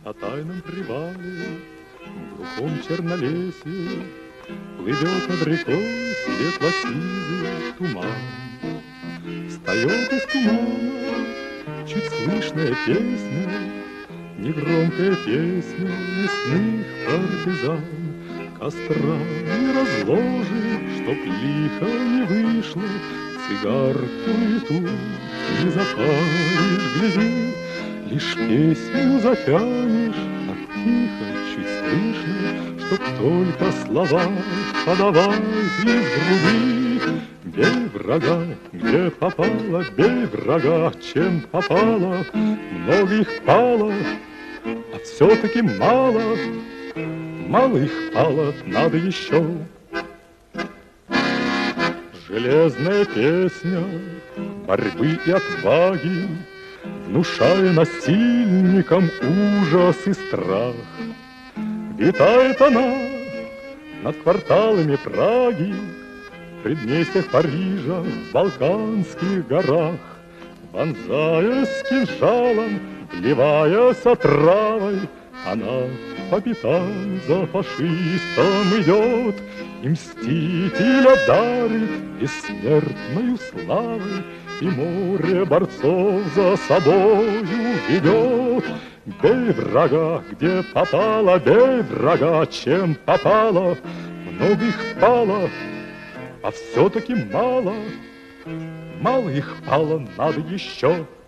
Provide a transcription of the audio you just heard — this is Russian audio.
на тайном привале, в глухом чернолесье плывет над рекой светло-сизый туман. Встает из тумана чуть слышная песня, негромкая песня лесных партизан. Костра не разложишь, чтоб лихо не вышло, цигарку и тут не запалишь, гляди, лишь песню затянешь, так тихо, чуть слышно, чтоб только слова подавать из груди. Бей врага, где попало, бей врага, чем попало, много их пало, а все-таки мало, мало их пало, надо еще. Железная песня борьбы и отваги, внушая насильникам ужас и страх. Витает она над кварталами Праги, в предместьях Парижа, в Балканских горах, вонзаясь кинжалом, вливаясь отравой, она по пятам за фашистом идет, и мстителя дарит бессмертною славой, и море борцов за собою ведет. Бей врага, где попало, бей врага, чем попало, много их пало, а все-таки мало, мало их пало, надо еще.